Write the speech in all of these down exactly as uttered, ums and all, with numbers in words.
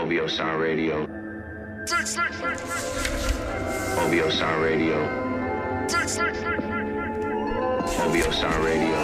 O V O Sound Radio. O V O Sound Radio. O V O Sound Radio.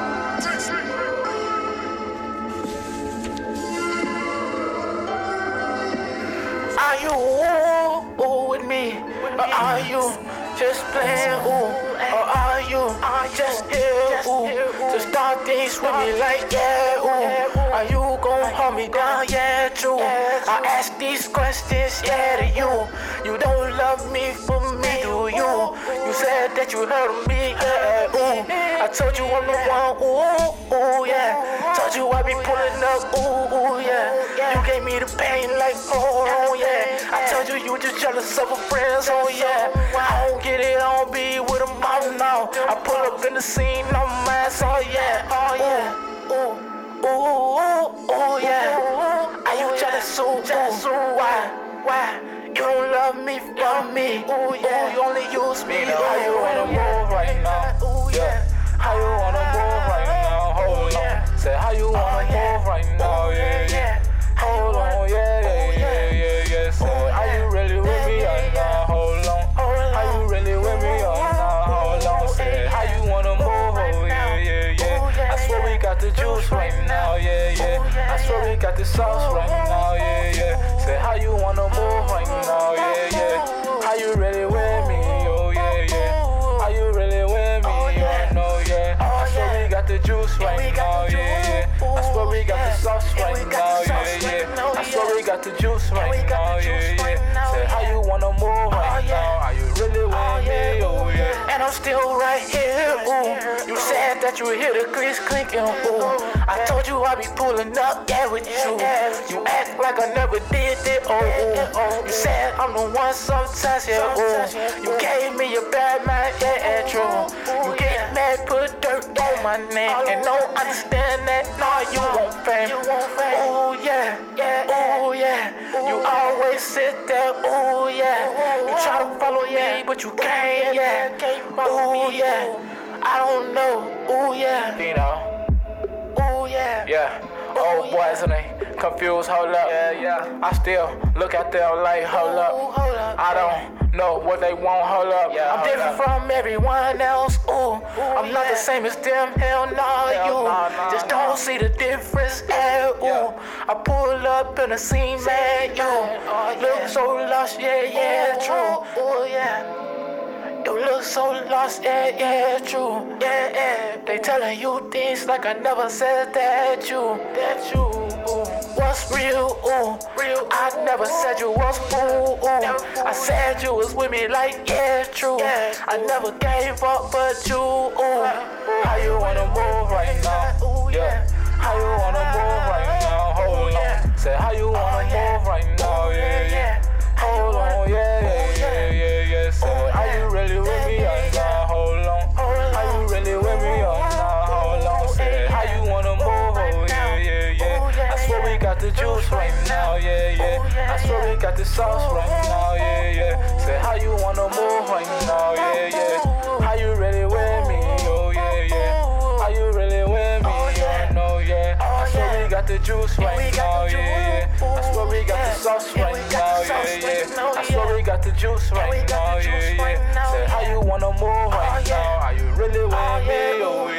Are you ooh, ooh with me? Or are you just playing ooh? Or are you just here ooh to start things with me like yeah ooh? Are you gon' hold me down? Yeah, true. I ask these questions, yeah, to you. You don't love me for me, do you? You said that you heard of me, yeah, ooh. I told you I'm the one, ooh, ooh, yeah. Told you I be pulling up, ooh, ooh, yeah. You gave me the pain like, oh, oh, yeah. I told you you just jealous of a friends, oh, yeah. I don't get it, I don't be with them all now. I pull up in the scene, I'm mad, oh, yeah, oh, yeah, ooh. Ooh, ooh, ooh, yeah. Are you jealous? Ooh, jealous? Ooh, why? Why? You don't love me for me. Ooh, yeah. Ooh, you only use me. Nina, how you wanna move right now? Ooh, yeah. How you wanna move right now? Hold on. Say how you wanna move right now? Yeah, yeah. Hold on, yeah, yeah, yeah, yeah, yeah. Say, are you really with me or not? Hold on. How you really with me or not? Hold on. Say, how you wanna move? Oh, yeah, yeah, yeah. I swear we got the juice right now, yeah, yeah. I swear we got the sauce right now, yeah, yeah. Say, how you wanna move right now, yeah, yeah. How you really with me, oh, yeah, yeah. Are you really with me, oh, no, yeah. I swear we got the juice right now, yeah, yeah. I swear we got the sauce right now, yeah, yeah. I swear we got the juice right now, yeah, yeah. Say, how you wanna move right now? Are you really with me, oh, yeah. And I'm still right here, ooh. You said that you were here to grease clinking, ooh. I told you I'd be pulling up, yeah, with you. You act like I never did it, oh, ooh. You said I'm the one sometimes, yeah, ooh. You gave me a bad mind, yeah, true. You get mad, put dirt on my name, and don't understand that, nah, you won't fame. Ooh, yeah, ooh, yeah. You always sit there, ooh, yeah. You try to follow me, but you can't, yeah. Ooh, yeah. I don't know, ooh, yeah. You know. Ooh, yeah. Yeah, old boys and they confused, hold up. Yeah, yeah. I still look at them like, hold up. I don't know what they want, hold up. Yeah, I'm different from everyone else, ooh. I'm not the same as them, hell nah, you. Just don't see the difference, yeah, ooh. I pull up in the scene, man, you. Look so lost, yeah, yeah, true. Ooh, yeah. You look so lost, yeah, yeah, true, yeah, yeah. They telling you things like I never said that you, that you, ooh. What's real, ooh, real. I never said you was ooh, ooh. I said you was with me like, yeah, true. I never gave up but you, ooh. How you wanna move right now? Yeah. How you wanna move right now? Hold on. Say how you wanna move right now? Yeah, yeah. Hold on, yeah, yeah, yeah, yeah, yeah. Say, are you really with me or not? Hold on. Are you really with me or not? Hold on. Say, how you wanna move? Oh, yeah, yeah, yeah. I swear we got the juice right now, yeah, yeah. I swear we got the sauce right now, yeah, yeah. Say, how you wanna move right now, yeah, yeah. How you really with me? Oh, yeah, yeah. Are you really with me? Oh, no, yeah. I swear we got the juice right now, yeah, yeah. I swear we got the sauce right now, yeah, yeah. I swear we got the juice right now, yeah, yeah. Say, how you wanna move right now? Are you really with me? Oh,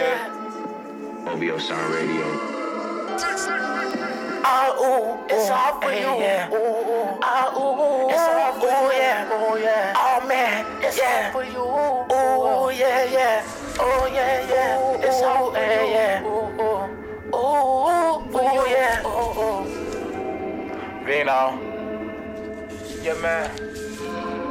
yeah. O V O Sound Radio. Ah, ooh, it's all for you. Yeah. Ah, ooh, it's all for you. Yeah. Oh, yeah. Oh, man, it's all for you. Oh, yeah, yeah. Oh, yeah, yeah. It's all for you. Yeah. Oh, oh, oh, yeah. Oh, oh. Vino. Yeah, man.